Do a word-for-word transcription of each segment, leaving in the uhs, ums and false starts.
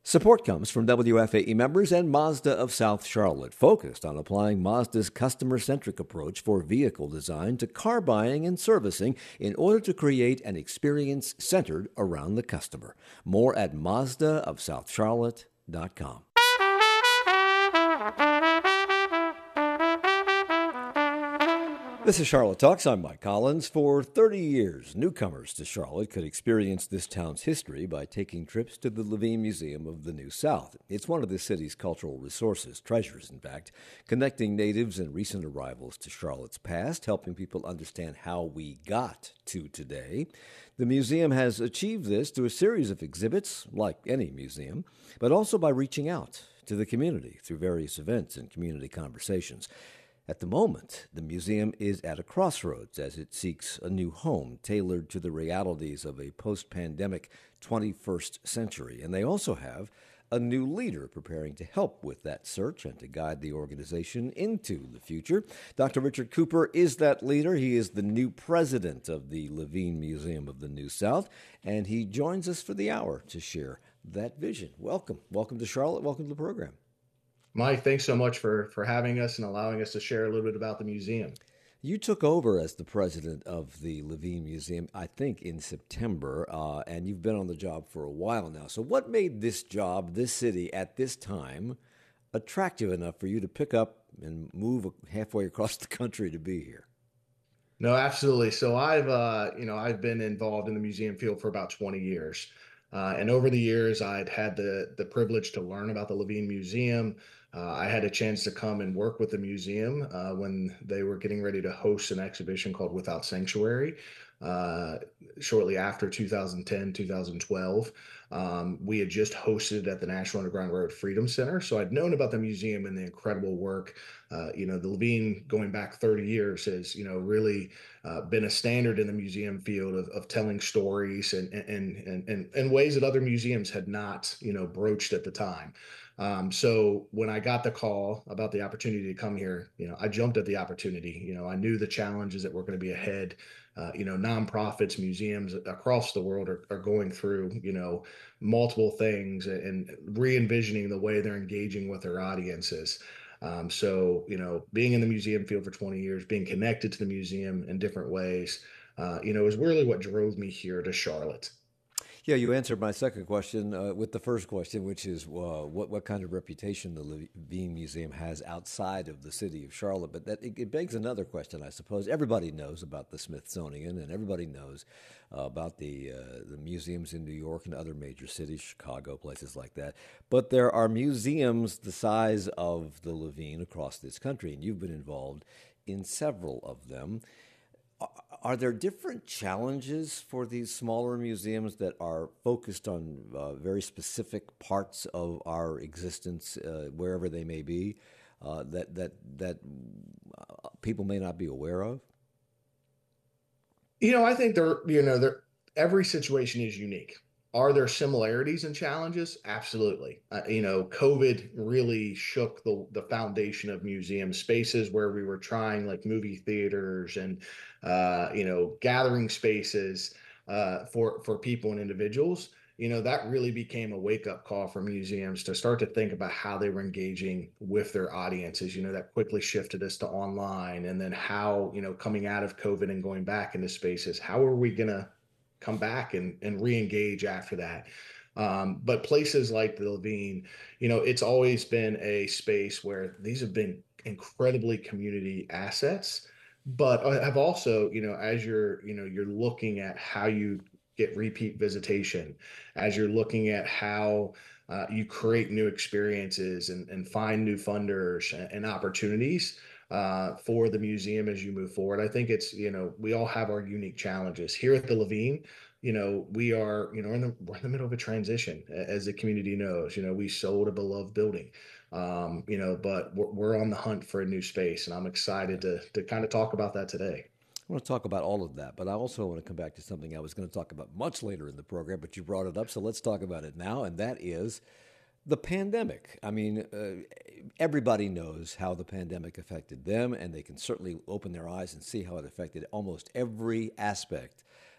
Support comes from W F A E members and Mazda of South Charlotte, focused on applying Mazda's customer-centric approach for vehicle design to car buying and servicing in order to create an experience centered around the customer. More at Mazda of South Charlotte dot com. This is Charlotte Talks. I'm Mike Collins. For thirty years, newcomers to Charlotte could experience this town's history by taking trips to the Levine Museum of the New South. It's one of the city's cultural resources, treasures, in fact, connecting natives and recent arrivals to Charlotte's past, helping people understand how we got to today. The museum has achieved this through a series of exhibits, like any museum, but also by reaching out to the community through various events and community conversations. At the moment, the museum is at a crossroads as it seeks a new home tailored to the realities of a post-pandemic twenty-first century. And they also have a new leader preparing to help with that search and to guide the organization into the future. Doctor Richard Cooper is that leader. He is the new president of the Levine Museum of the New South, and he joins us for the hour to share that vision. Welcome. Welcome to Charlotte. Welcome to the program. Mike, thanks so much for, for having us and allowing us to share a little bit about the museum. You took over as the president of the Levine Museum, I think, in September, uh, and you've been on the job for a while now. So what made this job, this city, at this time, attractive enough for you to pick up and move halfway across the country to be here? No, absolutely. So I've, uh, you know, I've been involved in the museum field for about twenty years. Uh, and over the years, I'd had the the privilege to learn about the Levine Museum. Uh, I had a chance to come and work with the museum uh, when they were getting ready to host an exhibition called Without Sanctuary uh, shortly after two thousand ten, two thousand twelve. Um, we had just hosted at the National Underground Railroad Freedom Center. So I'd known about the museum and the incredible work. Uh, you know, the Levine going back thirty years has, you know, really uh, been a standard in the museum field of, of telling stories and, and, and, and, and ways that other museums had not, you know, broached at the time. Um, so when I got the call about the opportunity to come here, you know, I jumped at the opportunity. You know, I knew the challenges that were going to be ahead. Uh, you know, nonprofits, museums across the world are, are going through, you know, multiple things and re-envisioning the way they're engaging with their audiences. Um, so, you know, being in the museum field for twenty years, being connected to the museum in different ways, uh, you know, is really what drove me here to Charlotte. Yeah, you answered my second question uh, with the first question, which is uh, what what kind of reputation the Levine Museum has outside of the city of Charlotte. But that it, it begs another question, I suppose. Everybody knows about the Smithsonian, and everybody knows uh, about the uh, the museums in New York and other major cities, Chicago, places like that. But there are museums the size of the Levine across this country, and you've been involved in several of them. Are there different challenges for these smaller museums that are focused on uh, very specific parts of our existence, uh, wherever they may be, uh, that that that uh, people may not be aware of? You know, I think there, you know, there every situation is unique. Are there similarities and challenges? Absolutely. Uh, you know, COVID really shook the the foundation of museum spaces where we were trying like movie theaters and uh, you know, gathering spaces uh, for for people and individuals. You know, that really became a wake up call for museums to start to think about how they were engaging with their audiences. You know, that quickly shifted us to online, and then how, you know, coming out of COVID and going back into spaces, how are we going to come back and, and re-engage after that. Um, but places like the Levine, you know, it's always been a space where these have been incredibly community assets, but have also, you know, as you're, you know, you're looking at how you get repeat visitation, as you're looking at how uh, you create new experiences and, and find new funders and, and opportunities uh, for the museum as you move forward. I think it's, you know, we all have our unique challenges here at the Levine. You know, we are, you know, in the, we're in the middle of a transition, as the community knows. You know, we sold a beloved building, um, you know, but we're, we're on the hunt for a new space, and I'm excited to to kind of talk about that today. I want to talk about all of that, but I also want to come back to something I was going to talk about much later in the program, but you brought it up, so let's talk about it now, and that is the pandemic. I mean, uh, everybody knows how the pandemic affected them, and they can certainly open their eyes and see how it affected almost every aspect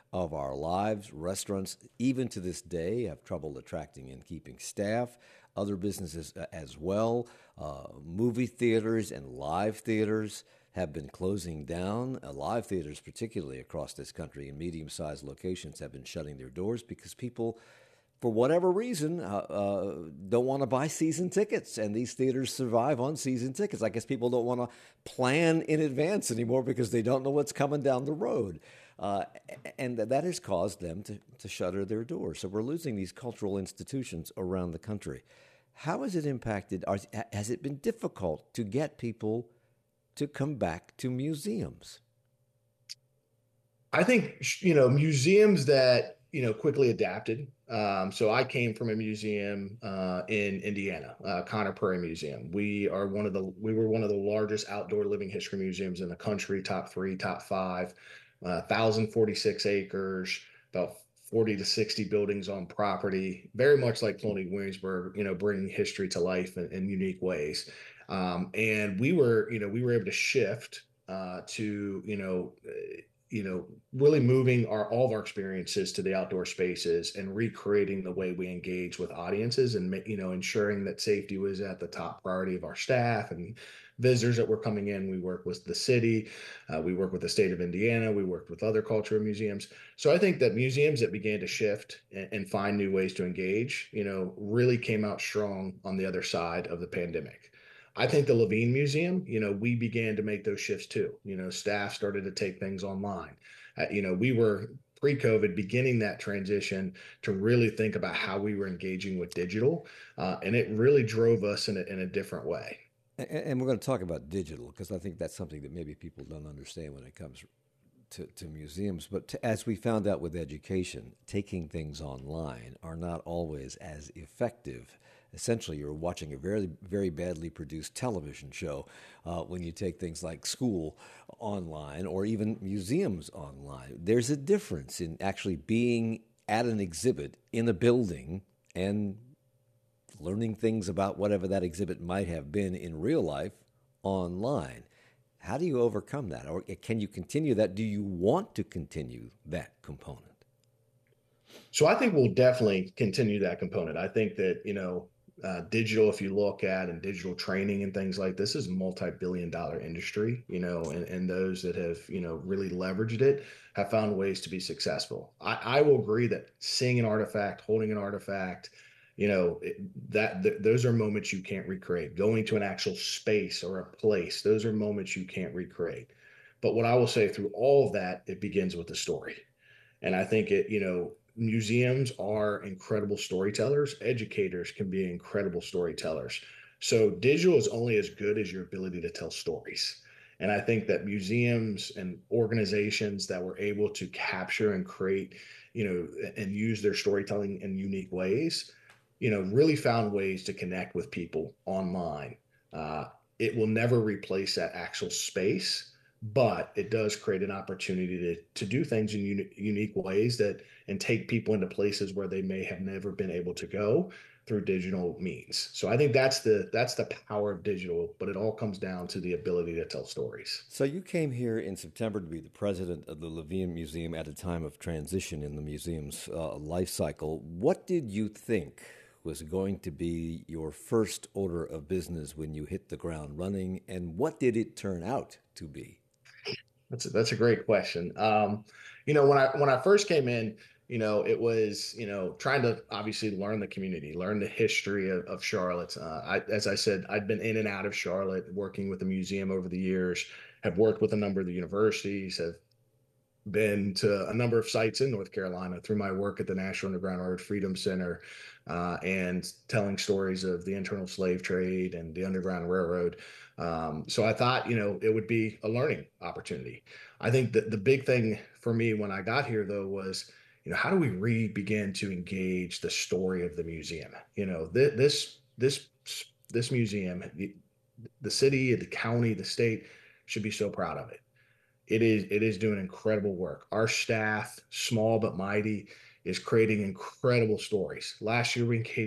of our lives. Restaurants, even to this day, have trouble attracting and keeping staff. Other businesses uh, as well. Uh, movie theaters and live theaters have been closing down. Uh, live theaters, particularly across this country in medium sized locations, have been shutting their doors because people, for whatever reason, uh, uh, don't want to buy season tickets. And these theaters survive on season tickets. I guess people don't want to plan in advance anymore because they don't know what's coming down the road. Uh, and that has caused them to, to shutter their doors. So we're losing these cultural institutions around the country. How has it impacted? Has it been difficult to get people to come back to museums? I think, you know, museums that, you know, quickly adapted. Um, so I came from a museum uh, in Indiana, uh, Conner Prairie Museum. We are one of the, we were one of the largest outdoor living history museums in the country, top three, top five, uh, one thousand forty-six acres, about forty to sixty buildings on property, very much like Colonial Williamsburg, you know, bringing history to life in, in unique ways. Um, and we were, you know, we were able to shift uh, to, you know, you know, really moving our all of our experiences to the outdoor spaces and recreating the way we engage with audiences and you know ensuring that safety was at the top priority of our staff and visitors that were coming in. We work with the city, uh, we work with the state of Indiana, we worked with other cultural museums. So I think that museums that began to shift and, and find new ways to engage, you know, really came out strong on the other side of the pandemic. I think the Levine Museum, you know, we began to make those shifts too. You know, staff started to take things online. Uh, you know, we were pre-COVID beginning that transition to really think about how we were engaging with digital, uh, and it really drove us in a, in a different way. And we're going to talk about digital because I think that's something that maybe people don't understand when it comes to, to museums. But to, as we found out with education, taking things online are not always as effective. Essentially, you're watching a very, very badly produced television show uh, when you take things like school online or even museums online. There's a difference in actually being at an exhibit in a building and learning things about whatever that exhibit might have been in real life online. How do you overcome that? Or can you continue that? Do you want to continue that component? So I think we'll definitely continue that component. I think that, you know, uh, digital, if you look at and digital training and things like this is a multi-billion dollar industry, you know, and, and those that have, you know, really leveraged it have found ways to be successful. I, I will agree that seeing an artifact, holding an artifact, you know, it, that th- those are moments you can't recreate. Going to an actual space or a place, those are moments you can't recreate. But what I will say through all of that, it begins with the story. And I think it, you know, museums are incredible storytellers. Educators can be incredible storytellers. So digital is only as good as your ability to tell stories. And I think that museums and organizations that were able to capture and create, you know, and use their storytelling in unique ways, you know, really found ways to connect with people online. Uh, it will never replace that actual space, but it does create an opportunity to to do things in uni- unique ways that and take people into places where they may have never been able to go through digital means. So I think that's the that's the power of digital, but it all comes down to the ability to tell stories. So you came here in September to be the president of the Levine Museum at a time of transition in the museum's uh, life cycle. What did you think was going to be your first order of business when you hit the ground running, and what did it turn out to be? That's a, that's a great question. Um, you know, when I when I first came in, you know, it was you know trying to obviously learn the community, learn the history of, of Charlotte. Uh, I, as I said, I'd been in and out of Charlotte, working with the museum over the years. Have worked with a number of the universities. Have been to a number of sites in North Carolina through my work at the National Underground Railroad Freedom Center uh, and telling stories of the internal slave trade and the Underground Railroad. Um, so I thought, you know, it would be a learning opportunity. I think that the big thing for me when I got here, though, was, you know, how do we re begin to engage the story of the museum? You know, th- this this this museum, the, the city, the county, the state should be so proud of it. It is it is doing incredible work. Our staff, small but mighty, is creating incredible stories. Last year we engaged in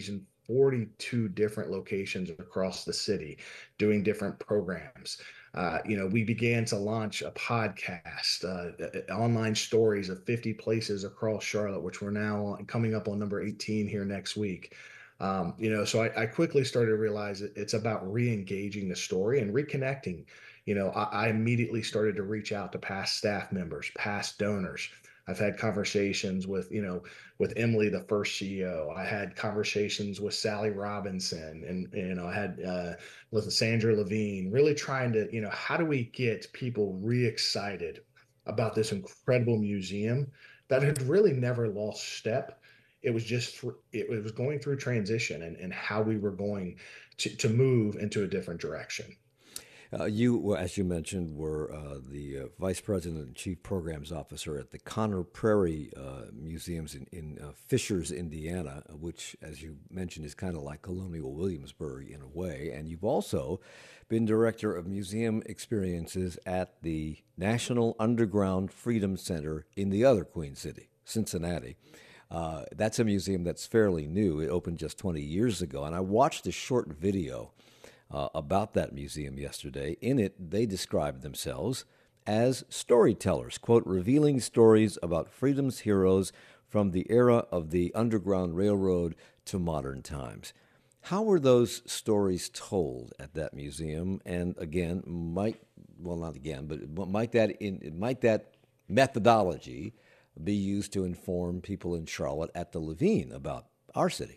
forty-two different locations across the city doing different programs. Uh, you know, we began to launch a podcast, uh, online stories of fifty places across Charlotte, which we're now coming up on number eighteen here next week. Um, you know, so I, I quickly started to realize that it's about re-engaging the story and reconnecting. You know, I, I immediately started to reach out to past staff members, past donors. I've had conversations with, you know, with Emily, the first C E O. I had conversations with Sally Robinson, and you know, I had uh, with Sandra Levine, really trying to, you know, how do we get people re-excited about this incredible museum that had really never lost step. It was just it, it was going through transition, and, and how we were going to, to move into a different direction. Uh, you, as you mentioned, were uh, the uh, Vice President and Chief Programs Officer at the Conner Prairie uh, Museums in, in uh, Fishers, Indiana, which, as you mentioned, is kind of like Colonial Williamsburg in a way. And you've also been Director of Museum Experiences at the National Underground Freedom Center in the other Queen City, Cincinnati. Uh, that's a museum that's fairly new. It opened just twenty years ago. And I watched a short video Uh, about that museum yesterday. In it, they described themselves as storytellers, quote, revealing stories about freedom's heroes from the era of the Underground Railroad to modern times. How were those stories told at that museum? And again, might, well, not again, but might that, in, might that methodology be used to inform people in Charlotte at the Levine about our city?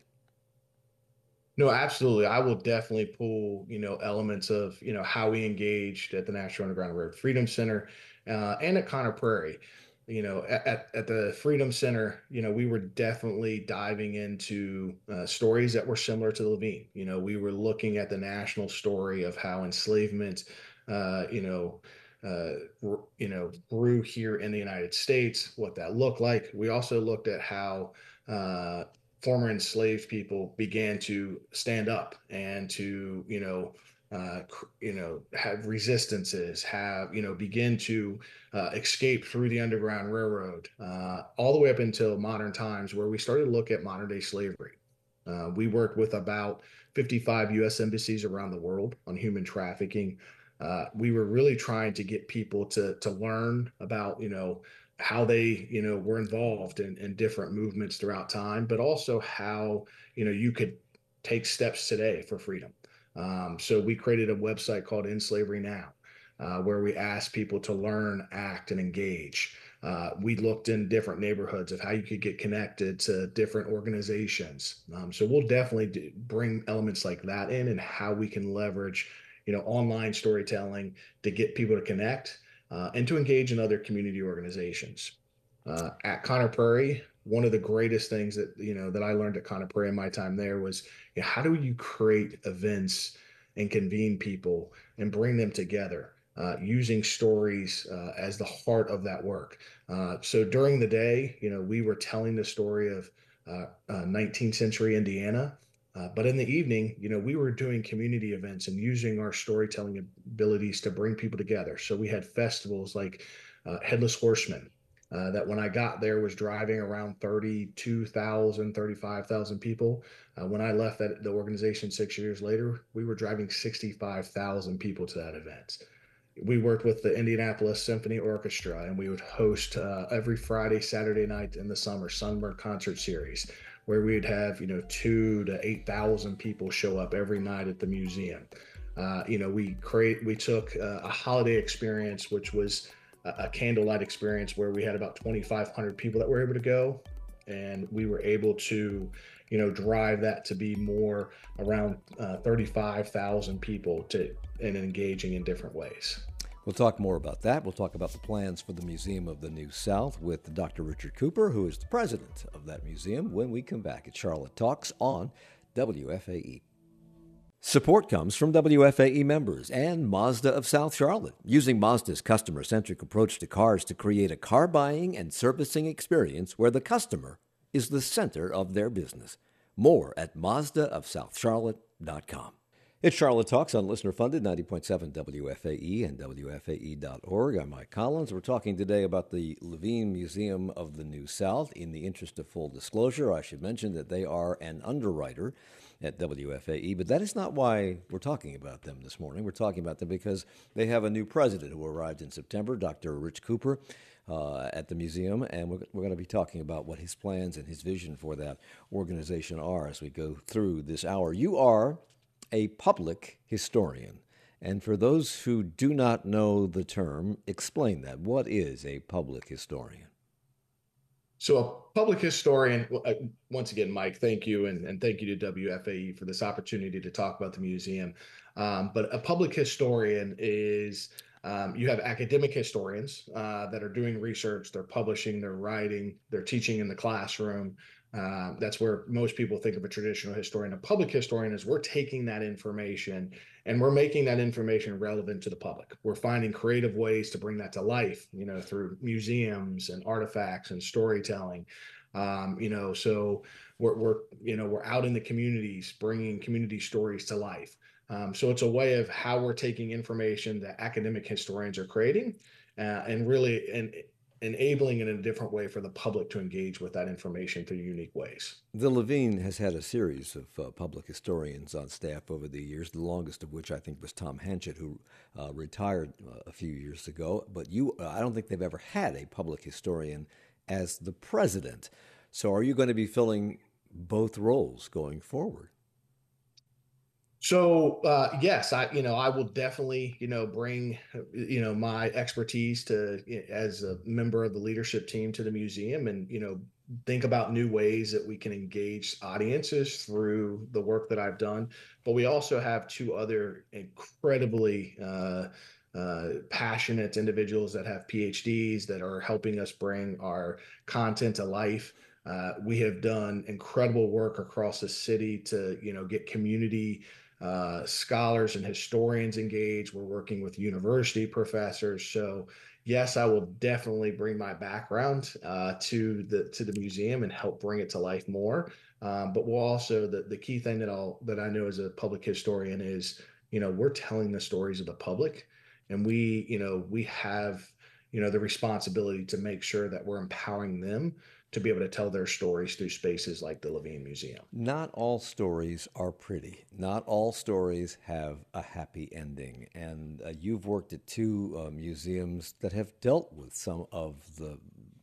No, absolutely. I will definitely pull, you know, elements of, you know, how we engaged at the National Underground Railroad Freedom Center, uh, and at Conner Prairie. You know, at, at the Freedom Center, you know, we were definitely diving into uh, stories that were similar to the Levine. You know, we were looking at the national story of how enslavement, uh, you know, uh, you know, grew here in the United States, what that looked like. We also looked at how uh, former enslaved people began to stand up and to, you know, uh, you know, have resistances, have, you know, begin to uh, escape through the Underground Railroad, uh, all the way up until modern times, where we started to look at modern day slavery. Uh, we worked with about fifty-five U S embassies around the world on human trafficking. Uh, we were really trying to get people to to learn about, you know, how they, you know, were involved in, in different movements throughout time, but also how, you know, you could take steps today for freedom. Um, so we created a website called In Slavery Now, uh, where we asked people to learn, act, and engage. Uh, we looked in different neighborhoods of how you could get connected to different organizations. Um, so we'll definitely do, bring elements like that in, and how we can leverage, you know, online storytelling to get people to connect, uh, and to engage in other community organizations. Uh, at Conner Prairie, one of the greatest things that, you know, that I learned at Conner Prairie in my time there was, you know, how do you create events and convene people and bring them together, uh, using stories uh, as the heart of that work. Uh, so during the day, you know, we were telling the story of uh, uh, nineteenth century Indiana. Uh, but in the evening, you know, we were doing community events and using our storytelling abilities to bring people together. So we had festivals like uh, Headless Horseman, uh, that when I got there was driving around thirty-two thousand, thirty-five thousand people. Uh, when I left that the organization six years later, we were driving sixty-five thousand people to that event. We worked with the Indianapolis Symphony Orchestra, and we would host uh, every Friday, Saturday night in the summer Sunburn Concert Series, where we'd have, you know, two to eight thousand people show up every night at the museum. Uh, you know, we create we took uh, a holiday experience, which was a, a candlelight experience, where we had about twenty-five hundred people that were able to go, and we were able to, you know, drive that to be more around uh, thirty-five thousand people to and engaging in different ways. We'll talk more about that. We'll talk about the plans for the Museum of the New South with Doctor Richard Cooper, who is the president of that museum, when we come back at Charlotte Talks on W F A E. Support comes from W F A E members and Mazda of South Charlotte, using Mazda's customer-centric approach to cars to create a car buying and servicing experience where the customer is the center of their business. More at Mazda of South Charlotte dot com. It's Charlotte Talks on listener-funded ninety point seven W F A E and W F A E dot org. I'm Mike Collins. We're talking today about the Levine Museum of the New South. In the interest of full disclosure, I should mention that they are an underwriter at W F A E. But that is not why we're talking about them this morning. We're talking about them because they have a new president who arrived in September, Doctor Rich Cooper, uh, at the museum. And we're, we're going to be talking about what his plans and his vision for that organization are as we go through this hour. You are a public historian. And for those who do not know the term, explain that. What is a public historian? So a public historian, uh, once again, Mike, thank you. And, and thank you to W F A E for this opportunity to talk about the museum. Um, but a public historian is, um, you have academic historians uh, that are doing research, they're publishing, they're writing, they're teaching in the classroom. Uh, that's where most people think of a traditional historian. A public historian is we're taking that information and we're making that information relevant to the public. We're finding creative ways to bring that to life, you know, through museums and artifacts and storytelling. Um, you know, so we're, we're, you know, we're out in the communities, bringing community stories to life. Um, so it's a way of how we're taking information that academic historians are creating uh, and really and enabling it in a different way for the public to engage with that information through unique ways. The Levine has had a series of uh, public historians on staff over the years, the longest of which I think was Tom Hanchett, who uh, retired uh, a few years ago. But you, uh, I don't think they've ever had a public historian as the president. So are you going to be filling both roles going forward? So uh, yes, I you know I will definitely you know bring you know my expertise to as a member of the leadership team to the museum, and you know think about new ways that we can engage audiences through the work that I've done. But we also have two other incredibly uh, uh, passionate individuals that have P H Ds that are helping us bring our content to life. Uh, we have done incredible work across the city to you know get community uh, scholars and historians engaged. We're working with university professors. So yes, I will definitely bring my background uh, to the to the museum and help bring it to life more. Um, but we'll also the the key thing that I'll that I know as a public historian is you know we're telling the stories of the public, and we you know we have you know the responsibility to make sure that we're empowering them to be able to tell their stories through spaces like the Levine Museum. Not all stories are pretty. Not all stories have a happy ending. And uh, you've worked at two uh, museums that have dealt with some of the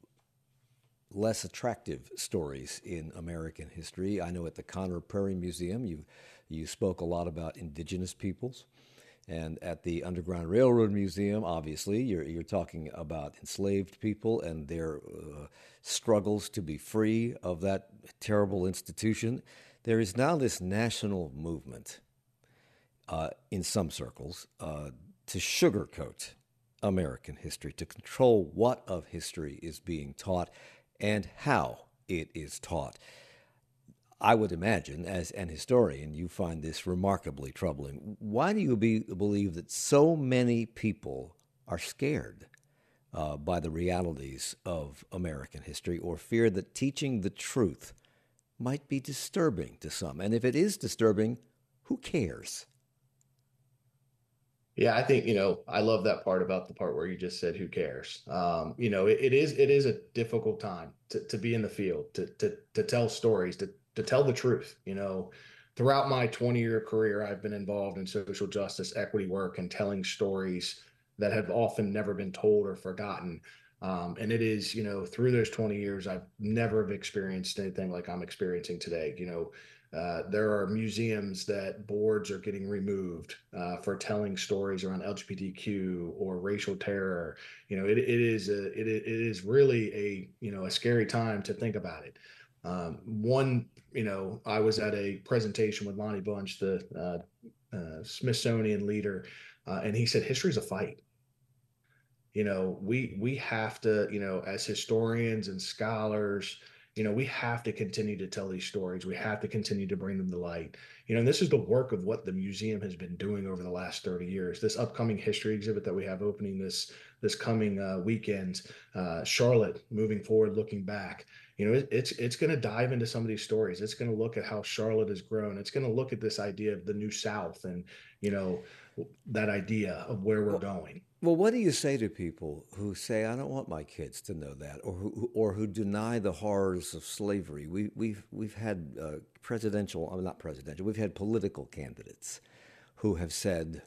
less attractive stories in American history. I know at the Conner Prairie Museum, you you spoke a lot about indigenous peoples. And at the Underground Railroad Museum, obviously, you're, you're talking about enslaved people and their uh, struggles to be free of that terrible institution. There is now this national movement uh, in some circles uh, to sugarcoat American history, to control what of history is being taught and how it is taught. I would imagine, as an historian, you find this remarkably troubling. Why do you be, believe that so many people are scared uh, by the realities of American history, or fear that teaching the truth might be disturbing to some? And if it is disturbing, who cares? Yeah, I think, you know, I love that part about the part where you just said, who cares? Um, you know, it, it is it is a difficult time to, to be in the field, to, to, to tell stories, to, to tell the truth. You know, throughout my twenty year career, I've been involved in social justice, equity work, and telling stories that have often never been told or forgotten. Um, and it is, you know, through those twenty years, I've never have experienced anything like I'm experiencing today. You know, uh, there are museums that boards are getting removed uh, for telling stories around L G B T Q or racial terror. You know, it, it is a, it, it is really a you know a scary time to think about it. Um, one, you know, I was at a presentation with Lonnie Bunch, the uh, uh, Smithsonian leader, uh, and he said, "History is a fight." You know, we we have to, you know, as historians and scholars, you know, we have to continue to tell these stories. We have to continue to bring them to light. You know, and this is the work of what the museum has been doing over the last thirty years. This upcoming history exhibit that we have opening this this coming uh, weekend, uh, Charlotte, moving forward, looking back. You know, it, it's it's going to dive into some of these stories. It's going to look at how Charlotte has grown. It's going to look at this idea of the new South and, you know, that idea of where we're Well, going. well, what do you say to people who say, "I don't want my kids to know that," or who or who deny the horrors of slavery? We, we've we've had uh, presidential, uh, not presidential, we've had political candidates who have said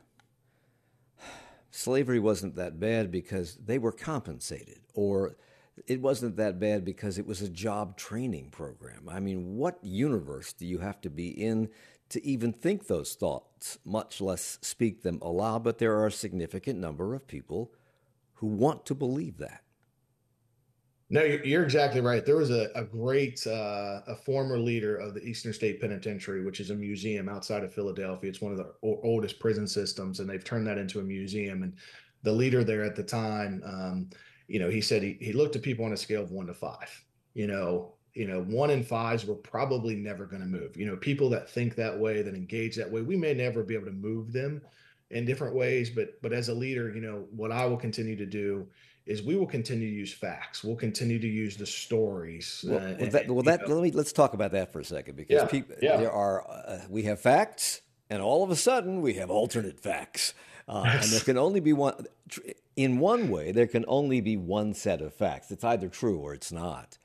slavery wasn't that bad because they were compensated, or it wasn't that bad because it was a job training program. I mean, what universe do you have to be in to even think those thoughts, much less speak them aloud? But there are a significant number of people who want to believe that. No, you're you're exactly right. There was a, a great uh, a former leader of the Eastern State Penitentiary, which is a museum outside of Philadelphia. It's one of the o- oldest prison systems, and they've turned that into a museum. And the leader there at the time, um, you know, he said he, he looked at people on a scale of one to five. You know, you know, one in fives were probably never going to move. You know, people that think that way, that engage that way, we may never be able to move them in different ways. But but as a leader, you know, what I will continue to do is we will continue to use facts. We'll continue to use the stories. Well, Uh, well, and, that, well, you that know, let me let's talk about that for a second because yeah, people yeah. there are uh, we have facts, and all of a sudden we have alternate facts, uh, and there Yes. can only be one. In one way, there can only be one set of facts. It's either true or it's not.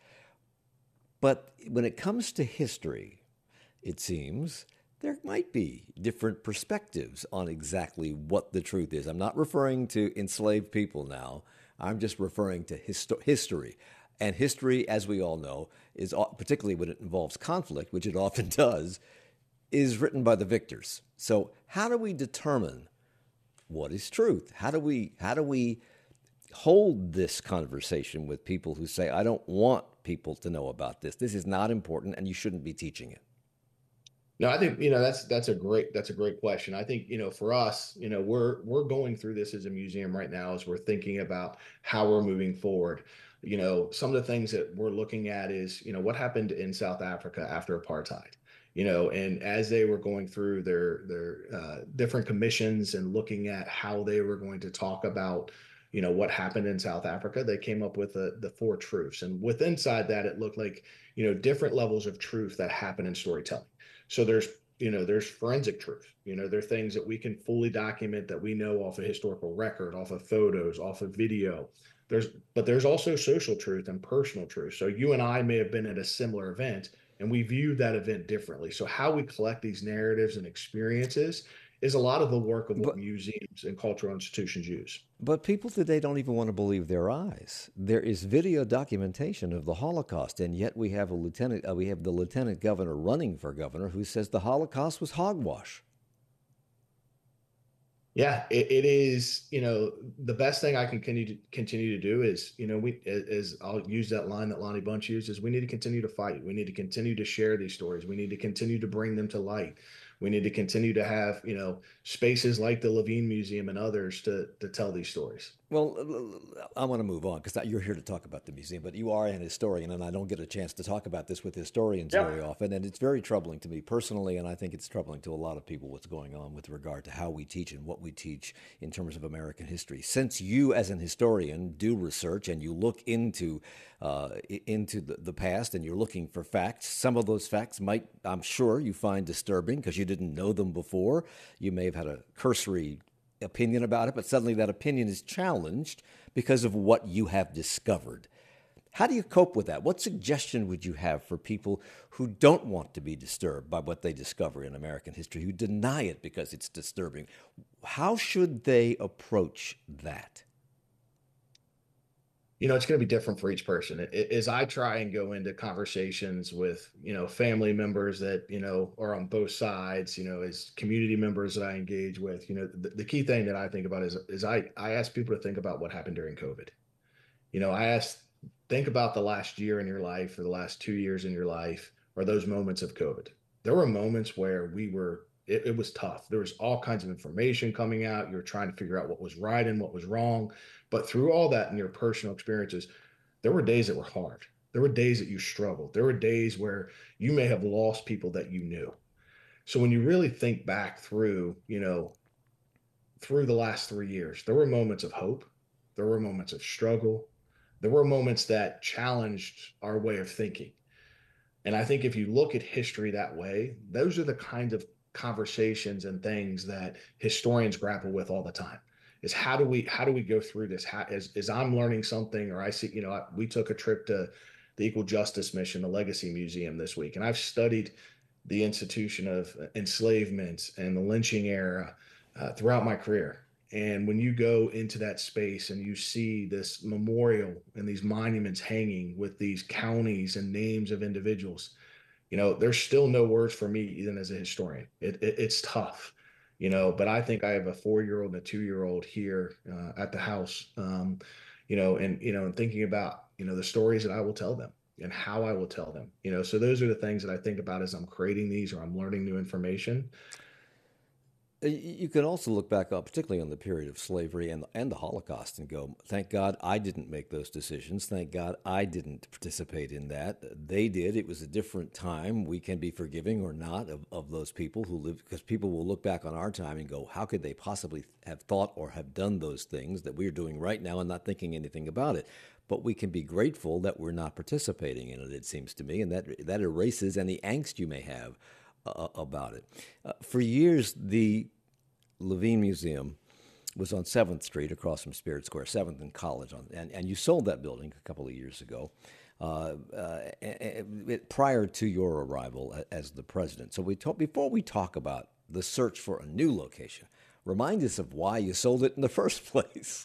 But when it comes to history, it seems there might be different perspectives on exactly what the truth is. I'm not referring to enslaved people now. I'm just referring to histo- history. And history, as we all know, is particularly when it involves conflict, which it often does, is written by the victors. So, how do we determine what is truth? How do we how do we hold this conversation with people who say, "I don't want people to know about this. This is not important, and you shouldn't be teaching it." No, I think, you know, that's that's a great that's a great question. I think, you know, for us, you know, we're we're going through this as a museum right now as we're thinking about how we're moving forward. You know, some of the things that we're looking at is, you know, what happened in South Africa after apartheid. You know, and as they were going through their their uh, different commissions and looking at how they were going to talk about, you know, what happened in South Africa, they came up with the the four truths. And with inside that, it looked like, you know, different levels of truth that happen in storytelling. So there's, you know, there's forensic truth. You know, there are things that we can fully document that we know off of historical record, off of photos, off of video. There's, but there's also social truth and personal truth. So you and I may have been at a similar event and we view that event differently. So how we collect these narratives and experiences is a lot of the work of what But museums and cultural institutions use. But people today don't even want to believe their eyes. There is video documentation of the Holocaust, and yet we have a lieutenant, uh, we have the lieutenant governor running for governor who says the Holocaust was hogwash. Yeah, it, it is, you know, the best thing I can continue to continue to do is, you know, we is I'll use that line that Lonnie Bunch used is we need to continue to fight. We need to continue to share these stories. We need to continue to bring them to light. We need to continue to have, you know, spaces like the Levine Museum and others to to tell these stories. Well, I want to move on because you're here to talk about the museum, but you are an historian, and I don't get a chance to talk about this with historians Yeah. very often. And it's very troubling to me personally, and I think it's troubling to a lot of people what's going on with regard to how we teach and what we teach in terms of American history. Since you, as an historian, do research and you look into uh, into the, the past and you're looking for facts, some of those facts might, I'm sure, you find disturbing because you didn't know them before. You may have had a cursory opinion about it, but suddenly that opinion is challenged because of what you have discovered. How do you cope with that? What suggestion would you have for people who don't want to be disturbed by what they discover in American history, who deny it because it's disturbing? How should they approach that? You know, it's going to be different for each person. As I try and go into conversations with, you know, family members that, you know, are on both sides, you know, as community members that I engage with, you know, the, the key thing that I think about is, is I, I ask people to think about what happened during COVID. You know, I ask, think about the last year in your life or the last two years in your life or those moments of COVID. There were moments where we were, it, it was tough. There was all kinds of information coming out. You were trying to figure out what was right and what was wrong. But through all that in your personal experiences, there were days that were hard. There were days that you struggled. There were days where you may have lost people that you knew. So when you really think back through, you know, through the last three years, there were moments of hope. There were moments of struggle. there were moments that challenged our way of thinking. And I think if you look at history that way, those are the kinds of conversations and things that historians grapple with all the time. Is how do we how do we go through this? How, as, as I'm learning something, or I see, you know, I, we took a trip to the Equal Justice Mission, the Legacy Museum this week, and I've studied the institution of enslavement and the lynching era uh, throughout my career. And when you go into that space and you see this memorial and these monuments hanging with these counties and names of individuals, you know, there's still no words for me, even as a historian. It, it, it's tough, you know, but I think I have a four year old and a two year old here uh, at the house, um, you know, and, you know, and thinking about, you know, the stories that I will tell them and how I will tell them, you know, so those are the things that I think about as I'm creating these or I'm learning new information. You can also look back up, particularly on the period of slavery and and the Holocaust, and go, "Thank God I didn't make those decisions. Thank God I didn't participate in that. They did. It was a different time. We can be forgiving or not of, of those people who lived, because people will look back on our time and go, how could they possibly have thought or have done those things that we're doing right now and not thinking anything about it? But we can be grateful that we're not participating in it. It seems to me, and that that erases any angst you may have uh, about it. Uh, for years, the Levine Museum was on seventh Street across from Spirit Square, seventh and College. On, and, and you sold that building a couple of years ago uh, uh, it, prior to your arrival as the president. So we talk, before we talk about the search for a new location, remind us of why you sold it in the first place.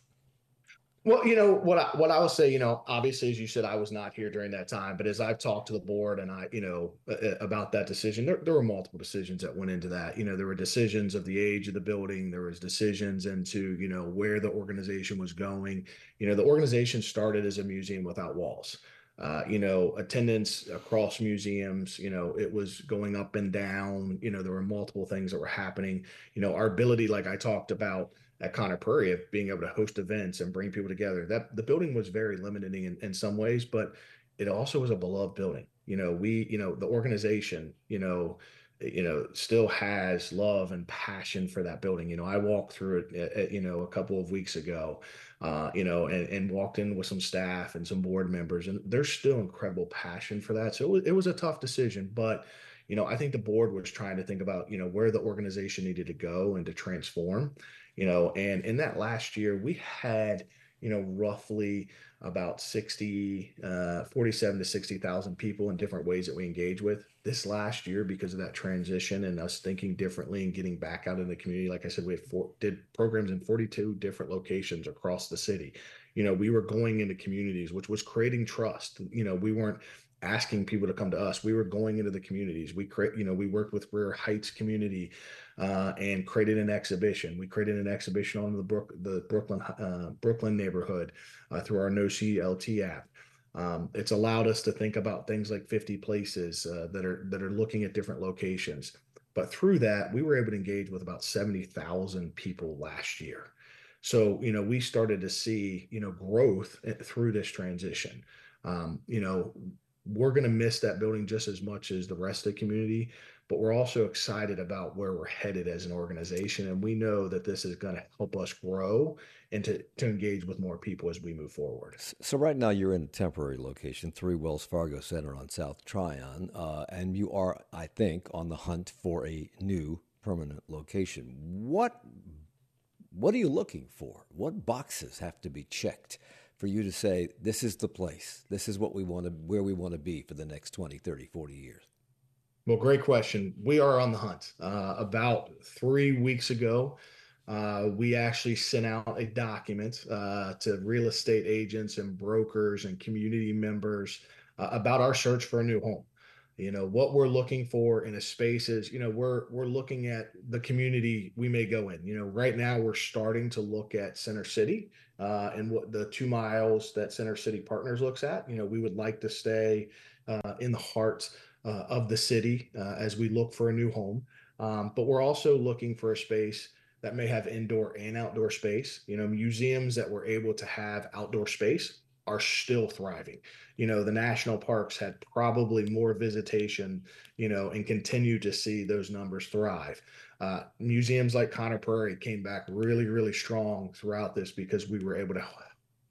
Well, you know what I what I will say, you know, obviously, as you said, I was not here during that time, but as I've talked to the board and I, you know, uh, about that decision, there, there were multiple decisions that went into that. You know, there were decisions of the age of the building, there was decisions into, you know, where the organization was going. You know, the organization started as a museum without walls. Uh, you know, attendance across museums, you know, it was going up and down. You know, there were multiple things that were happening. You know, our ability, like I talked about at Conner Prairie, of being able to host events and bring people together. That the building was very limiting in, in some ways, but it also was a beloved building. You know, we, you know, the organization, you know, you know, still has love and passion for that building. You know, I walked through it, uh, you know, a couple of weeks ago, uh, you know, and, and walked in with some staff and some board members, and there's still incredible passion for that. So it was, it was a tough decision, but you know, I think the board was trying to think about, you know, where the organization needed to go and to transform, you know, and in that last year, we had, you know, roughly about sixty, uh, forty-seven to sixty thousand people in different ways that we engage with this last year because of that transition and us thinking differently and getting back out in the community. Like I said, we had four, did programs in forty-two different locations across the city. You know, we were going into communities, which was creating trust. You know, we weren't asking people to come to us. We were going into the communities. We create, you know, we worked with Rare Heights community uh, and created an exhibition. We created an exhibition on the Brook, the Brooklyn, uh, Brooklyn neighborhood uh, through our No C L T app. Um, it's allowed us to think about things like fifty places uh, that are that are looking at different locations. But through that, we were able to engage with about seventy thousand people last year. So, you know, we started to see, you know, growth eh, through this transition. Um, you know, we're going to miss that building just as much as the rest of the community, but we're also excited about where we're headed as an organization. And we know that this is going to help us grow and to, to engage with more people as we move forward. So right now you're in a temporary location, three Wells Fargo Center on South Tryon, uh, and you are, I think, on the hunt for a new permanent location. What what are you looking for? What boxes have to be checked for you to say, this is the place, this is what we want to, where we want to be for the next twenty, thirty, forty years? Well, great question. We are on the hunt. Uh, about three weeks ago, uh, we actually sent out a document uh, to real estate agents and brokers and community members uh, about our search for a new home. You know, what we're looking for in a space is, you know, we're we're looking at the community we may go in. You know, right now we're starting to look at Center City uh, and what the two miles that Center City Partners looks at. You know, we would like to stay uh, in the heart uh, of the city uh, as we look for a new home. Um, but we're also looking for a space that may have indoor and outdoor space. You know, museums that were able to have outdoor space are still thriving. You know, the national parks had probably more visitation, you know, and continue to see those numbers thrive. Uh, museums like Conner Prairie came back really, really strong throughout this because we were able to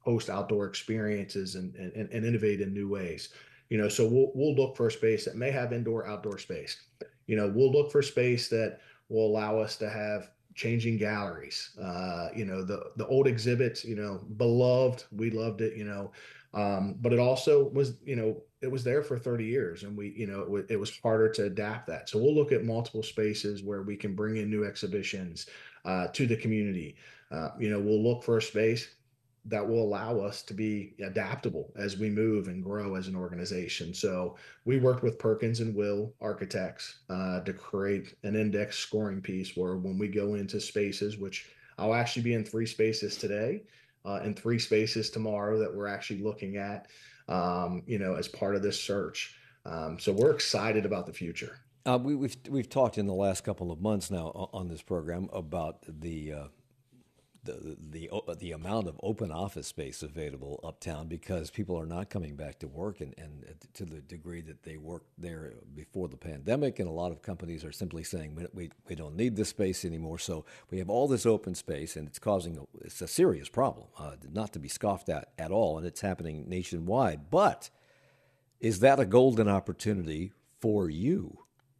host outdoor experiences and, and, and innovate in new ways. You know, so we'll, we'll look for a space that may have indoor outdoor space. You know, we'll look for space that will allow us to have changing galleries. Uh, you know, the the old exhibits, you know, beloved, we loved it, you know, um, but it also was, you know, it was there for thirty years, and we, you know, it, w- it was harder to adapt that. So we'll look at multiple spaces where we can bring in new exhibitions uh, to the community. Uh, you know, we'll look for a space that will allow us to be adaptable as we move and grow as an organization. So we worked with Perkins and Will Architects uh, to create an index scoring piece where when we go into spaces, which I'll actually be in three spaces today uh, and three spaces tomorrow that we're actually looking at, um, you know, as part of this search. Um, so we're excited about the future. Uh, we, we've we've talked in the last couple of months now on this program about the uh, the the the amount of open office space available uptown because people are not coming back to work, and, and to the degree that they worked there before the pandemic, and a lot of companies are simply saying we we, we don't need this space anymore. So we have all this open space, and it's causing a, it's a serious problem, uh, not to be scoffed at at all, and it's happening nationwide. But is that a golden opportunity for you?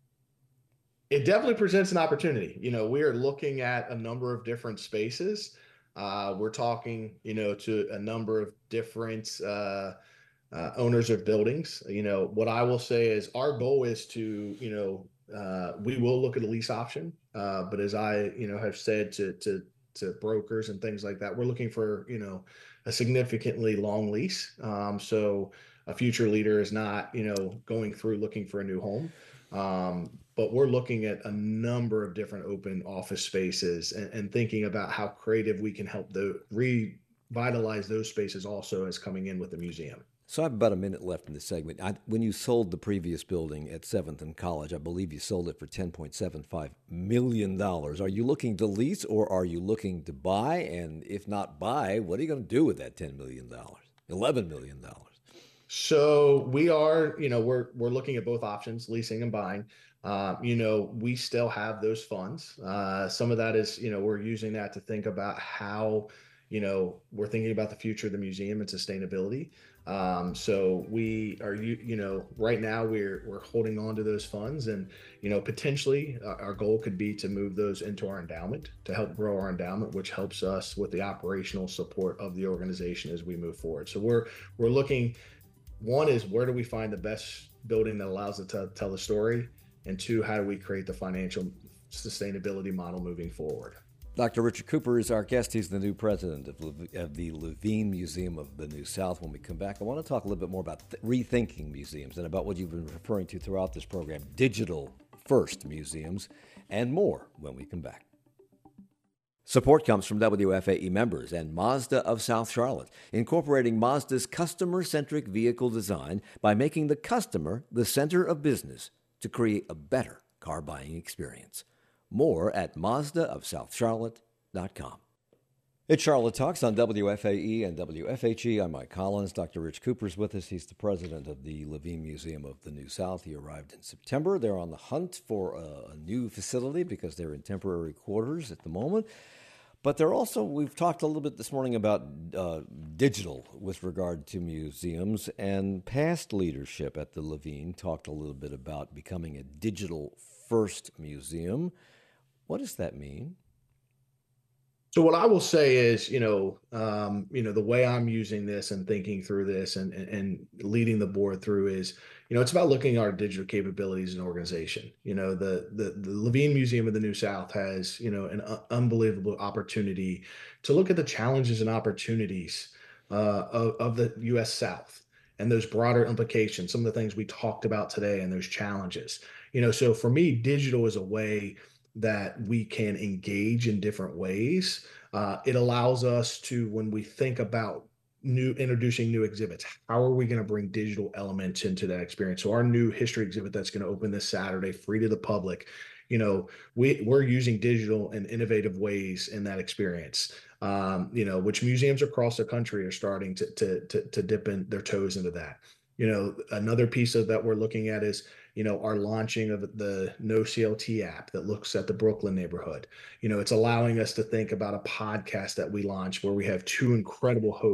It definitely presents an opportunity. You know, we are looking at a number of different spaces. Uh, we're talking, you know, to a number of different uh, uh, owners of buildings. You know, what I will say is our goal is to, you know, uh, we will look at a lease option. Uh, but as I, you know, have said to to to brokers and things like that, we're looking for, you know, a significantly long lease. Um, so a future leader is not, you know, going through looking for a new home. Um, but we're looking at a number of different open office spaces and, and thinking about how creative we can help the revitalize those spaces also as coming in with the museum. So I have about a minute left in this segment. I, when you sold the previous building at seventh and College, I believe you sold it for ten point seven five million dollars. Are you looking to lease or are you looking to buy? And if not buy, what are you going to do with that ten million dollars, eleven million dollars? So we are, you know, we're we're looking at both options, leasing and buying. Um, you know, we still have those funds. Uh, some of that is, you know, we're using that to think about how, you know, we're thinking about the future of the museum and sustainability. Um, so we are, you, you know, right now we're we're holding on to those funds, and you know, potentially uh, our goal could be to move those into our endowment to help grow our endowment, which helps us with the operational support of the organization as we move forward. So we're we're looking. One is where do we find the best building that allows us to tell the story? And two, how do we create the financial sustainability model moving forward? Doctor Richard Cooper is our guest. He's the new president of, Le- of the Levine Museum of the New South. When we come back, I want to talk a little bit more about th- rethinking museums and about what you've been referring to throughout this program, digital first museums, and more when we come back. Support comes from W F A E members and Mazda of South Charlotte, incorporating Mazda's customer-centric vehicle design by making the customer the center of business to create a better car buying experience. More at Mazda of South Charlotte dot com. It's Charlotte Talks on W F A E and W F H E. I'm Mike Collins. Doctor Rich Cooper's with us. He's the president of the Levine Museum of the New South. He arrived in September. They're on the hunt for a, a new facility because they're in temporary quarters at the moment. But they're also, we've talked a little bit this morning about uh, digital with regard to museums, and past leadership at the Levine talked a little bit about becoming a digital first museum. What does that mean? So what I will say is, you know, um, you know, the way I'm using this and thinking through this and, and and leading the board through is, you know, it's about looking at our digital capabilities as an organization. You know, the the the Levine Museum of the New South has, you know, an uh, unbelievable opportunity to look at the challenges and opportunities uh, of, of the U S South and those broader implications, some of the things we talked about today and those challenges. You know, so for me, digital is a way that we can engage in different ways. Uh, it allows us to, when we think about new introducing new exhibits, how are we going to bring digital elements into that experience? So our new history exhibit that's going to open this Saturday, free to the public, you know, we we're using digital in innovative ways in that experience. Um, you know, which museums across the country are starting to to to, to dip in their toes into that. You know, another piece of that we're looking at is, you know, our launching of the No C L T app that looks at the Brooklyn neighborhood. You know, it's allowing us to think about a podcast that we launched where we have two incredible hosts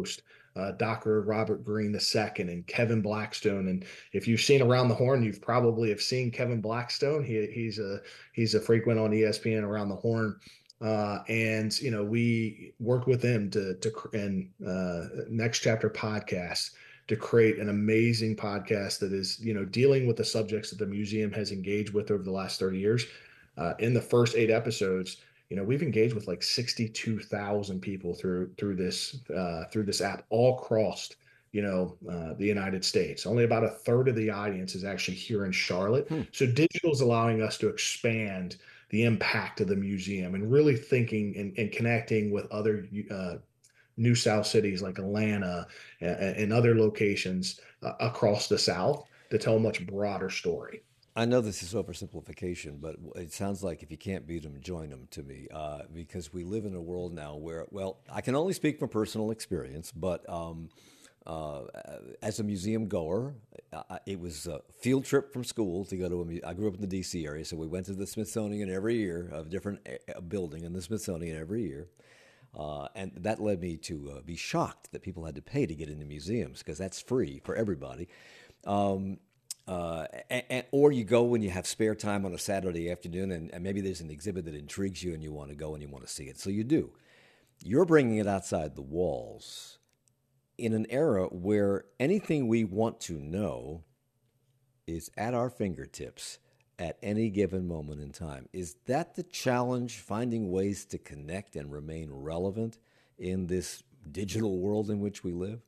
uh, Doctor Robert Greene the second and Kevin Blackstone. And if you've seen Around the Horn, you've probably have seen Kevin Blackstone. He, he's a he's a frequent on E S P N Around the Horn. Uh, and you know, we worked with him to to and uh, Next Chapter podcast to create an amazing podcast that is, you know, dealing with the subjects that the museum has engaged with over the last thirty years. Uh, in the first eight episodes, you know, we've engaged with like sixty-two thousand people through through this uh, through this app, all across, you know, uh, the United States. Only about a third of the audience is actually here in Charlotte. Hmm. So digital is allowing us to expand the impact of the museum and really thinking and, and connecting with other uh, New South cities like Atlanta and, and other locations uh, across the South to tell a much broader story. I know this is oversimplification, but it sounds like if you can't beat them, join them to me, uh, because we live in a world now where, well, I can only speak from personal experience, but um, uh, as a museum goer, I, it was a field trip from school to go to a mu- I grew up in the D C area, so we went to the Smithsonian every year, a different a building in the Smithsonian every year. Uh, and that led me to uh, be shocked that people had to pay to get into museums because that's free for everybody. Um, uh, and, and, or you go when you have spare time on a Saturday afternoon, and, and maybe there's an exhibit that intrigues you and you want to go and you want to see it. So you do. You're bringing it outside the walls in an era where anything we want to know is at our fingertips at any given moment in time. Is that the challenge, finding ways to connect and remain relevant in this digital world in which we live?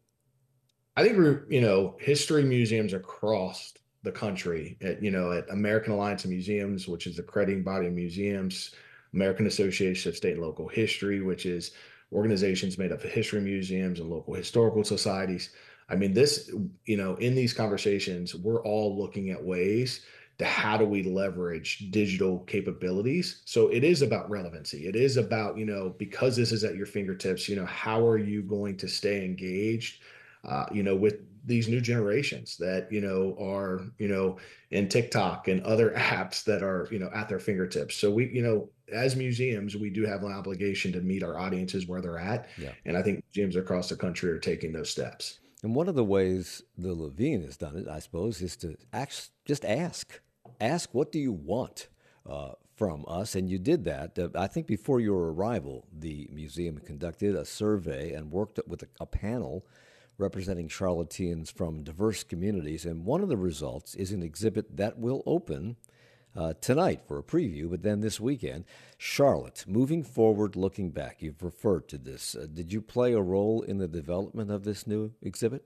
I think we're, you know, history museums across the country at, you know, at American Alliance of Museums, which is the accrediting body of museums, American Association of State and Local History, which is organizations made up of history museums and local historical societies. I mean, this, you know, in these conversations, we're all looking at ways to how do we leverage digital capabilities. So it is about relevancy. It is about, you know, because this is at your fingertips, you know, how are you going to stay engaged, uh, you know, with these new generations that, you know, are, you know, in TikTok and other apps that are, you know, at their fingertips. So we, you know, as museums, we do have an obligation to meet our audiences where they're at. Yeah. And I think museums across the country are taking those steps. And one of the ways the Levine has done it, I suppose, is to ask, just ask. Ask, what do you want uh, from us? And you did that. Uh, I think before your arrival, the museum conducted a survey and worked with a, a panel representing Charlotteans from diverse communities. And one of the results is an exhibit that will open uh, tonight for a preview, but then this weekend, Charlotte, Moving Forward, Looking Back. You've referred to this. Uh, did you play a role in the development of this new exhibit?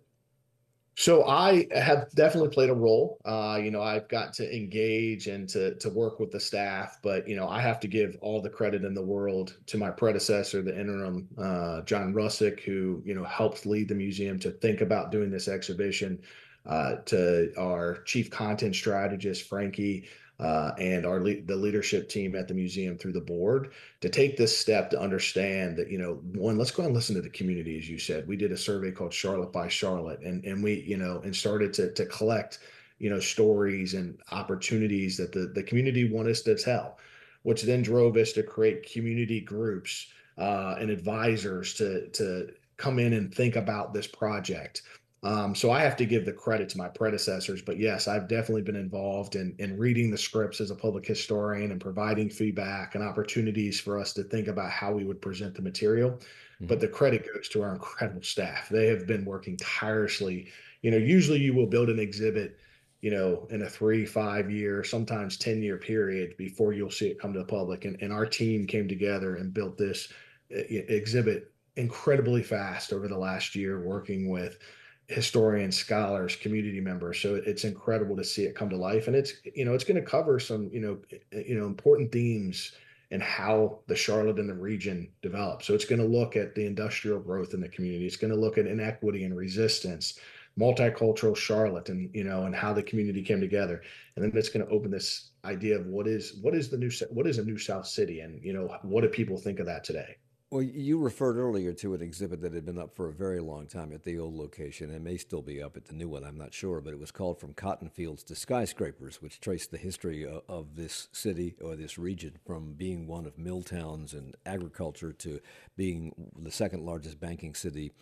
So I have definitely played a role. Uh, you know, I've got to engage and to to work with the staff, but you know, I have to give all the credit in the world to my predecessor, the interim uh, John Russick, who you know helped lead the museum to think about doing this exhibition. Uh, to our chief content strategist Frankie, uh, and our le- the leadership team at the museum through the board to take this step to understand that, you know, one, let's go and listen to the community. As you said, we did a survey called Charlotte by Charlotte, and and we, you know, and started to to collect, you know, stories and opportunities that the the community want us to tell, which then drove us to create community groups uh, and advisors to to come in and think about this project. Um, so I have to give the credit to my predecessors, but yes, I've definitely been involved in, in reading the scripts as a public historian and providing feedback and opportunities for us to think about how we would present the material. Mm-hmm. But the credit goes to our incredible staff. They have been working tirelessly. You know, usually you will build an exhibit, you know, in a three, five year, sometimes ten year period before you'll see it come to the public. And, and our team came together and built this uh, exhibit incredibly fast over the last year, working with historians, scholars, community members. So it's incredible to see it come to life. And it's, you know, it's going to cover some, you know, you know, important themes and how the Charlotte and the region develop. So it's going to look at the industrial growth in the community. It's going to look at inequity and resistance, multicultural Charlotte, and, you know, and how the community came together. And then it's going to open this idea of what is, what is the new, what is a new South City? And, you know, what do people think of that today? Well, you referred earlier to an exhibit that had been up for a very long time at the old location and may still be up at the new one, I'm not sure, but it was called From Cotton Fields to Skyscrapers, which traced the history of this city or this region from being one of mill towns and agriculture to being the second largest banking city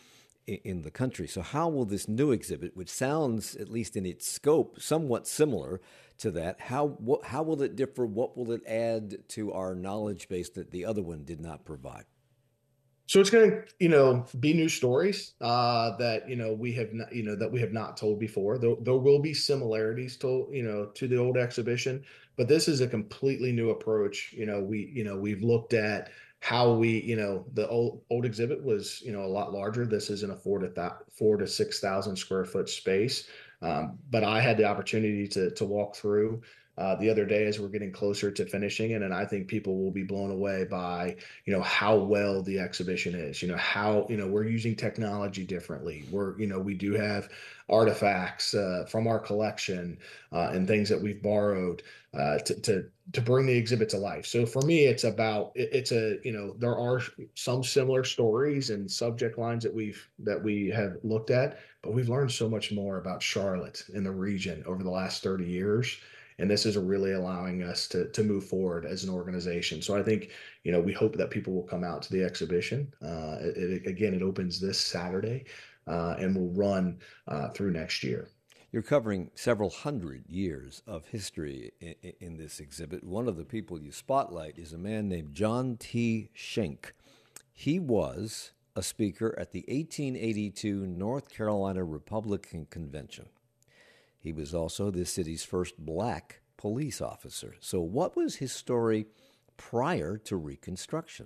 in the country. So how will this new exhibit, which sounds, at least in its scope, somewhat similar to that, how what, how will it differ? What will it add to our knowledge base that the other one did not provide? So it's going to, you know, be new stories uh, that you know we have not, you know, that we have not told before. There, there will be similarities to, you know, to the old exhibition, but this is a completely new approach. You know, we, you know, we've looked at how we, you know, the old old exhibit was, you know, a lot larger. This is in a four to th- four to six thousand square foot space, um, but I had the opportunity to to walk through. Uh, the other day as we're getting closer to finishing it, and I think people will be blown away by you know how well the exhibition is, you know how you know we're using technology differently. We're you know we do have artifacts uh, from our collection uh, and things that we've borrowed uh, to, to to bring the exhibit to life. So for me it's about it, it's a you know there are some similar stories and subject lines that we've that we have looked at, but we've learned so much more about Charlotte in the region over the last thirty years, and this is really allowing us to to move forward as an organization. So I think you know, we hope that people will come out to the exhibition. Uh, it, it, again, it opens this Saturday uh, and will run uh, through next year. You're covering several hundred years of history in, in this exhibit. One of the people you spotlight is a man named John T. Schenck. He was a speaker at the eighteen eighty-two North Carolina Republican Convention. He was also the city's first black police officer. So, what was his story prior to Reconstruction?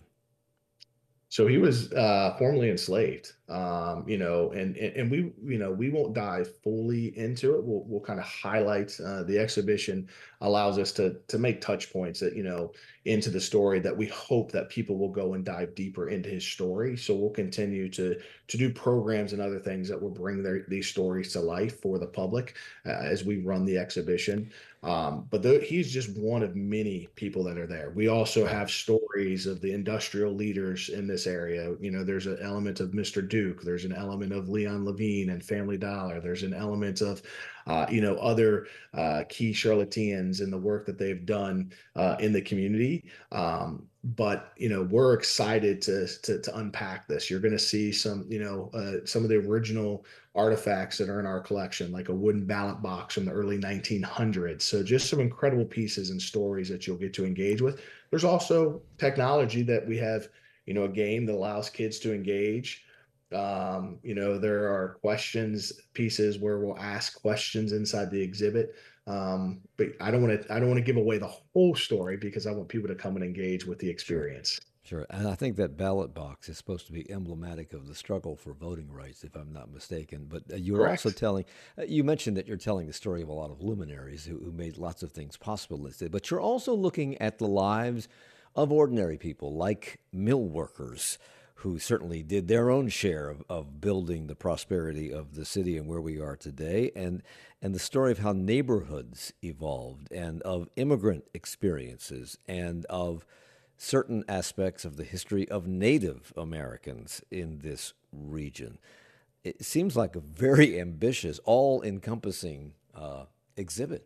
So he was uh, formerly enslaved, um, you know, and, and and we, you know, we won't dive fully into it. We'll we'll kind of highlight uh, the exhibition allows us to to make touch points that you know into the story that we hope that people will go and dive deeper into his story. So we'll continue to to do programs and other things that will bring their, these stories to life for the public uh, as we run the exhibition. Um, but the, he's just one of many people that are there. We also Right. have stories of the industrial leaders in this area. You know, there's an element of Mister Duke. There's an element of Leon Levine and Family Dollar. There's an element of, uh, you know, other uh, key Charlotteans and the work that they've done uh, in the community. Um, but you know, we're excited to to, to unpack this. You're going to see some, you know, uh, some of the original artifacts that are in our collection, like a wooden ballot box from the early nineteen hundreds. So just some incredible pieces and stories that you'll get to engage with. There's also technology that we have, you know, a game that allows kids to engage. Um, you know, there are questions pieces where we'll ask questions inside the exhibit. Um, but I don't want to I don't want to give away the whole story because I want people to come and engage with the Sure. experience. Sure. And I think that ballot box is supposed to be emblematic of the struggle for voting rights, if I'm not mistaken. But uh, you were also Correct. telling, uh, you mentioned that you're telling the story of a lot of luminaries who, who made lots of things possible. But you're also looking at the lives of ordinary people like mill workers who certainly did their own share of, of building the prosperity of the city and where we are today, and and the story of how neighborhoods evolved, and of immigrant experiences, and of certain aspects of the history of Native Americans in this region. It seems like a very ambitious, all-encompassing uh, exhibit.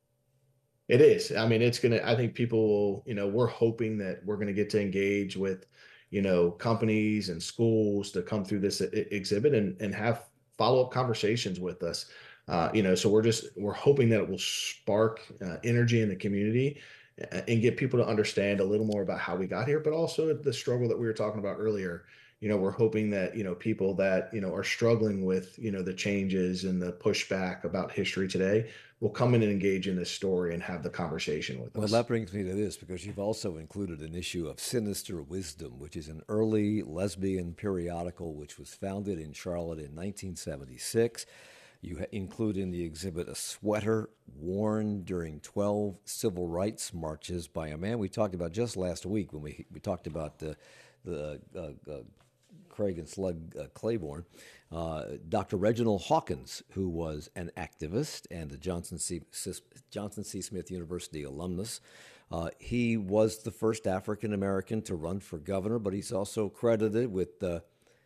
It is. I mean, it's gonna, I think people will, you know, we're hoping that we're gonna get to engage with, you know, companies and schools to come through this e- exhibit and and have follow-up conversations with us. Uh, you know, so we're just we're hoping that it will spark uh, energy in the community a- and get people to understand a little more about how we got here, but also the struggle that we were talking about earlier. You know, we're hoping that, you know, people that, you know, are struggling with, you know, the changes and the pushback about history today will come in and engage in this story and have the conversation with Well, us. that brings me to this because you've also included an issue of Sinister Wisdom, which is an early lesbian periodical which was founded in Charlotte in nineteen seventy-six. You ha- include in the exhibit a sweater worn during twelve civil rights marches by a man we talked about just last week when we, we talked about the, the uh, uh, Craig and Slug uh, Claiborne, uh, Doctor Reginald Hawkins, who was an activist and a Johnson C. Johnson C. Smith University alumnus. Uh, he was the first African American to run for governor, but he's also credited with uh,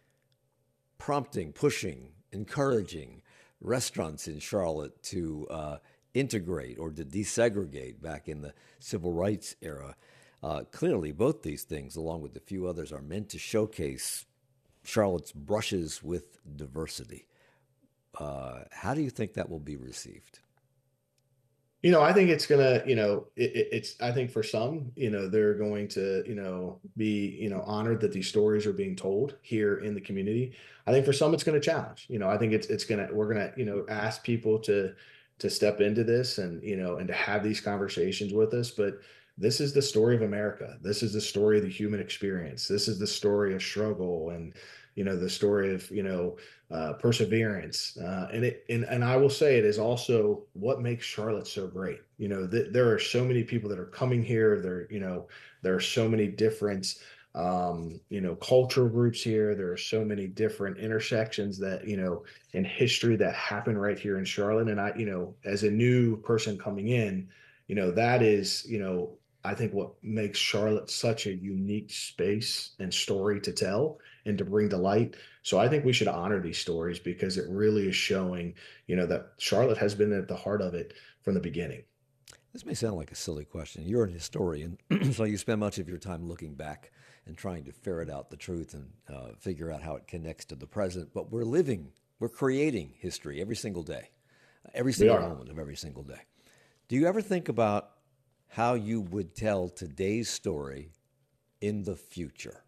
prompting, pushing, encouraging restaurants in Charlotte to uh, integrate or to desegregate back in the civil rights era. Uh, clearly, both these things, along with a few others, are meant to showcase Charlotte's brushes with diversity. Uh, how do you think that will be received? You know, I think it's gonna, you know, it, it, it's, I think for some, you know, they're going to, you know, be, you know, honored that these stories are being told here in the community. I think for some, it's going to challenge, you know, I think it's, it's going to, we're going to, you know, ask people to, to step into this and, you know, and to have these conversations with us. But this is the story of America. This is the story of the human experience. This is the story of struggle and, you know, the story of, you know, uh, perseverance. Uh, and it and, and I will say it is also what makes Charlotte so great. You know, th- there are so many people that are coming here. There, you know, there are so many different um, you know, cultural groups here. There are so many different intersections that, you know, in history that happen right here in Charlotte. And I, you know, as a new person coming in, you know, that is, you know, I think what makes Charlotte such a unique space and story to tell and to bring to light. So I think we should honor these stories because it really is showing, you know, that Charlotte has been at the heart of it from the beginning. This may sound like a silly question. You're an historian, so you spend much of your time looking back and trying to ferret out the truth and uh, figure out how it connects to the present. But we're living, we're creating history every single day, every We single are. moment of every single day. Do you ever think about how you would tell today's story in the future?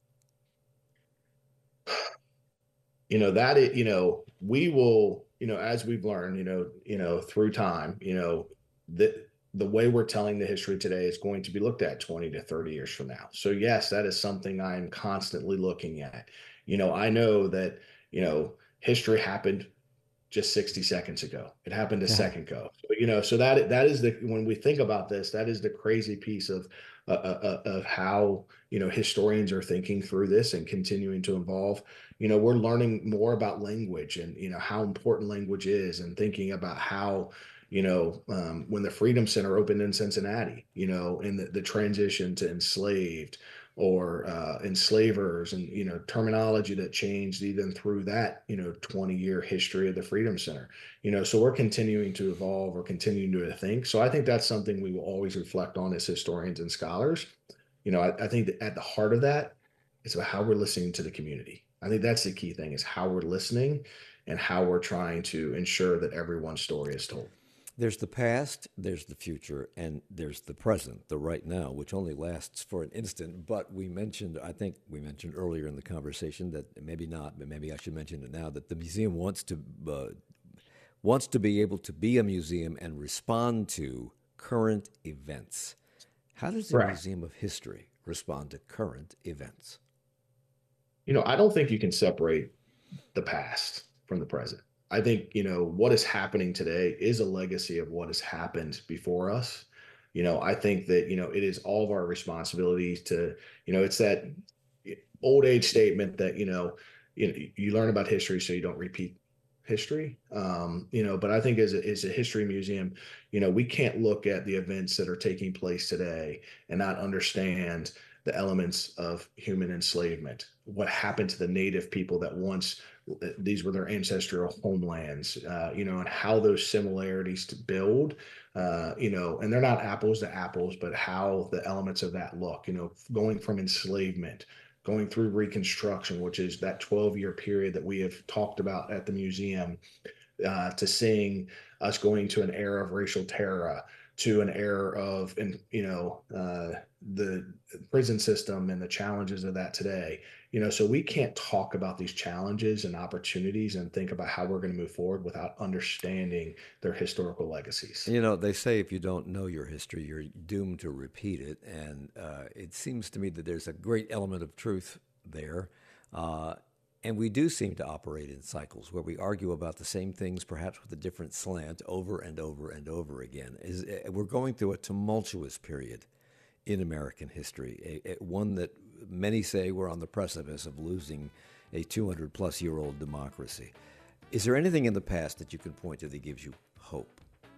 You know, that it, you know, we will, you know, as we've learned, you know, you know, through time, you know, that the way we're telling the history today is going to be looked at twenty to thirty years from now. So yes, that is something I'm constantly looking at. You know, I know that, you know, history happened just sixty seconds ago. It happened a Yeah. second ago. So, you know, so that that is the when we think about this, that is the crazy piece of uh, uh, uh, of how you know historians are thinking through this and continuing to evolve. You know, we're learning more about language and you know how important language is, and thinking about how you know um, when the Freedom Center opened in Cincinnati, you know, in the, the transition to enslaved or uh, enslavers and you know terminology that changed even through that you know twenty year history of the Freedom Center. You know so we're continuing to evolve, we're continuing to think. So I think that's something we will always reflect on as historians and scholars. you know I, I think that at the heart of that, it's about how we're listening to the community. I think that's the key thing, is how we're listening and how we're trying to ensure that everyone's story is told. There's the past, there's the future, and there's the present, the right now, which only lasts for an instant. But we mentioned, I think we mentioned earlier in the conversation that maybe not, but maybe I should mention it now, that the museum wants to uh, wants to be able to be a museum and respond to current events. How does a Right. museum of history respond to current events? You know, I don't think you can separate the past from the present. I think, you know, what is happening today is a legacy of what has happened before us. You know, I think that, you know, it is all of our responsibilities to, you know, it's that old age statement that, you know, you know, you learn about history so you don't repeat history. Um, you know, but I think as a, as a history museum, you know, we can't look at the events that are taking place today and not understand the elements of human enslavement, what happened to the native people that once these were their ancestral homelands, uh, you know, and how those similarities to build, uh, you know, and they're not apples to apples, but how the elements of that look, you know, going from enslavement, going through Reconstruction, which is that twelve year period that we have talked about at the museum, uh, to seeing us going to an era of racial terror, to an era of, and you know, uh, the prison system and the challenges of that today. You know, so we can't talk about these challenges and opportunities and think about how we're going to move forward without understanding their historical legacies. You know, they say if you don't know your history, you're doomed to repeat it. And uh, it seems to me that there's a great element of truth there. Uh, and we do seem to operate in cycles where we argue about the same things, perhaps with a different slant, over and over and over again. Is uh, We're going through a tumultuous period in American history, a, a, one that many say we're on the precipice of losing a two hundred plus year old democracy. Is there anything in the past that you can point to that gives you hope?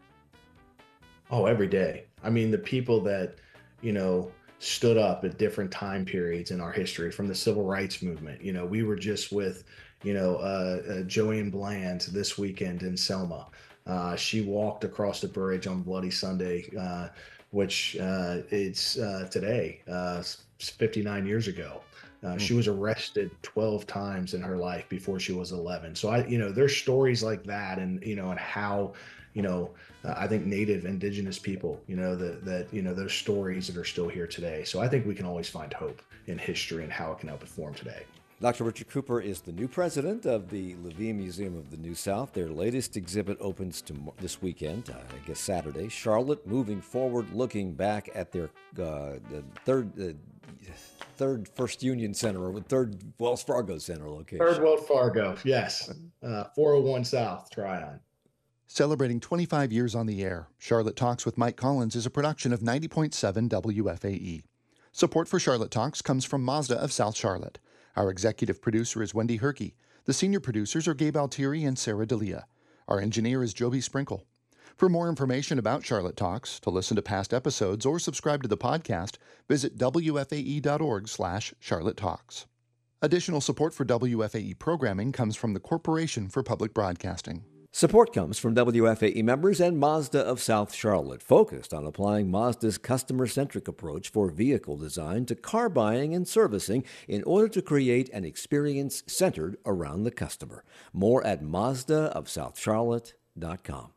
Oh, every day. I mean, the people that, you know, stood up at different time periods in our history, from the civil rights movement. You know, we were just with, you know, uh, uh, Joanne Bland this weekend in Selma. Uh, she walked across the bridge on Bloody Sunday, uh, which uh, it's uh, today. Uh, fifty-nine years ago. Uh, Mm. she was arrested twelve times in her life before she was eleven. So I, you know, there's stories like that, and you know, and how, you know, uh, I think Native Indigenous people, you know, that that you know, those stories that are still here today. So I think we can always find hope in history and how it can outperform today. Doctor Richard Cooper is the new president of the Levine Museum of the New South. Their latest exhibit opens to this weekend, uh, I guess Saturday. Charlotte moving forward, looking back at their uh, the third. Uh, Third First Union Center or third Wells Fargo Center location. Third Wells Fargo, yes. Uh, four oh one South, Tryon. Celebrating twenty-five years on the air, Charlotte Talks with Mike Collins is a production of ninety point seven W F A E. Support for Charlotte Talks comes from Mazda of South Charlotte. Our executive producer is Wendy Herkey. The senior producers are Gabe Altieri and Sarah D'Elia. Our engineer is Joby Sprinkle. For more information about Charlotte Talks, to listen to past episodes, or subscribe to the podcast, visit W F A E dot org slash Charlotte Talks. Additional support for W F A E programming comes from the Corporation for Public Broadcasting. Support comes from W F A E members and Mazda of South Charlotte, focused on applying Mazda's customer-centric approach for vehicle design to car buying and servicing in order to create an experience centered around the customer. More at Mazda of South Charlotte dot com.